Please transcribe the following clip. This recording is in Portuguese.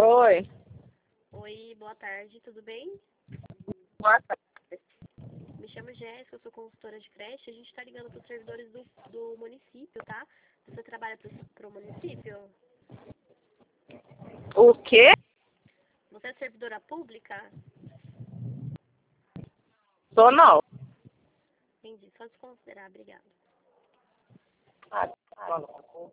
Oi. Oi, boa tarde, tudo bem? Boa tarde. Me chamo Jéssica, eu sou consultora de creche. A gente está ligando para os servidores do município, tá? Você trabalha para o município? O quê? Você é servidora pública? Sou não. Entendi, só desconsiderar, obrigada. Ah, não.